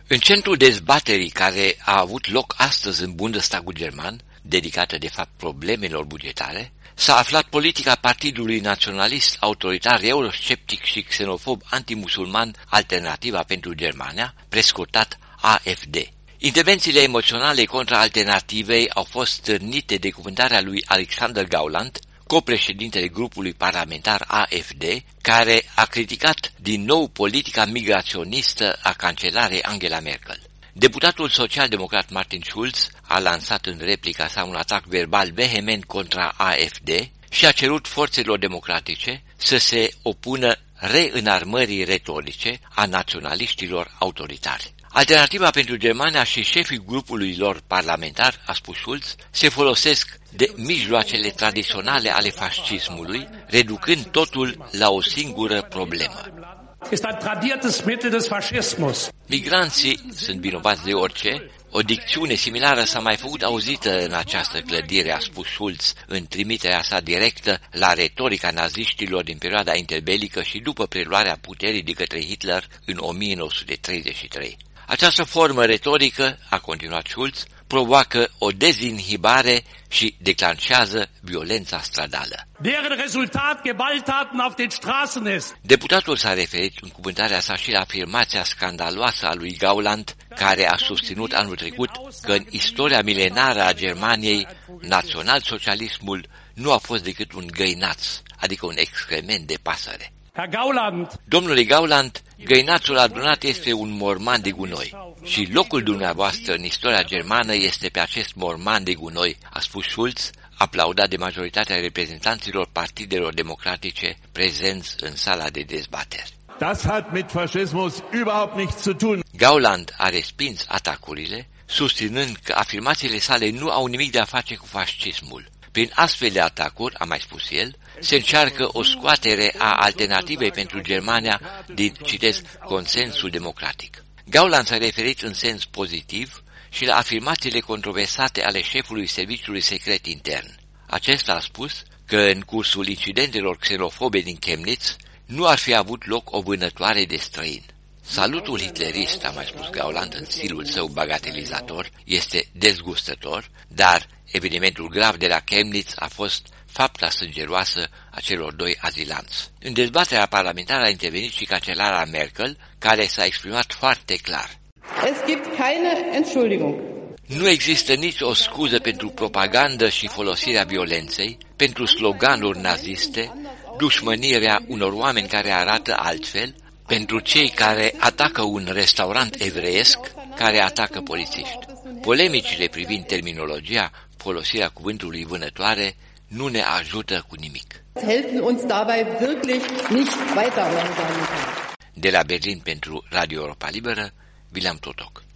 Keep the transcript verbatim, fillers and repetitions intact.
În centrul dezbaterii care a avut loc astăzi în Bundestagul german, dedicată de fapt problemelor bugetare, s-a aflat politica Partidului Naționalist Autoritar Eurosceptic și Xenofob Antimusulman Alternativa pentru Germania, prescurtat A F D. Intervențiile emoționale contra alternativei au fost stârnite de cuvântarea lui Alexander Gauland, copreședintele grupului parlamentar A F D, care a criticat din nou politica migraționistă a cancelarei Angela Merkel. Deputatul social-democrat Martin Schulz a lansat în replica sa un atac verbal vehement contra A F D și a cerut forțelor democratice să se opună reînarmării retorice a naționaliștilor autoritari. Alternativa pentru Germania și șefii grupului lor parlamentar, a spus Schulz, se folosesc de mijloacele tradiționale ale fascismului, reducând totul la o singură problemă. Migranții sunt vinovați de orice. O dicțiune similară s-a mai făcut auzită în această clădire, a spus Schulz, în trimiterea sa directă la retorica naziștilor din perioada interbelică și după preluarea puterii de către Hitler în o mie nouă sute treizeci și trei. Această formă retorică, a continuat Schulz, provoacă o dezinhibare și declanșează violența stradală. Deputatul s-a referit în cuvântarea sa și la afirmația scandaloasă a lui Gauland, care a susținut anul trecut că în istoria milenară a Germaniei, național-socialismul nu a fost decât un găinaț, adică un excrement de pasăre. Domnule Gauland, găinațul adunat este un morman de gunoi și locul dumneavoastră în istoria germană este pe acest morman de gunoi, a spus Schulz, aplaudat de majoritatea reprezentanților partidelor democratice prezenți în sala de dezbateri. Das hat mit Faschismus überhaupt nichts zu tun. Gauland a respins atacurile, susținând că afirmațiile sale nu au nimic de a face cu fascismul. Prin astfel de atacuri, a mai spus el, se încearcă o scoatere a alternativei pentru Germania din, citez, consensul democratic. Gauland s-a referit în sens pozitiv și la afirmațiile controversate ale șefului Serviciului Secret Intern. Acesta a spus că în cursul incidentelor xenofobe din Chemnitz nu ar fi avut loc o vânătoare de străini. Salutul hitlerist, a mai spus Gauland în stilul său bagatelizator, este dezgustător, dar evenimentul grav de la Chemnitz a fost fapta sângeroasă a celor doi azilanți. În dezbaterea parlamentară a intervenit și cancelara Merkel, care s-a exprimat foarte clar. Es gibt keine Entschuldigung. Nu există nici o scuză pentru propagandă și folosirea violenței, pentru sloganuri naziste, dușmănirea unor oameni care arată altfel, pentru cei care atacă un restaurant evreiesc, care atacă polițiști. Polemicile privind terminologia, folosirea cuvântului vânătoare, nu ne ajută cu nimic. De la Berlin pentru Radio Europa Liberă, William Totoc.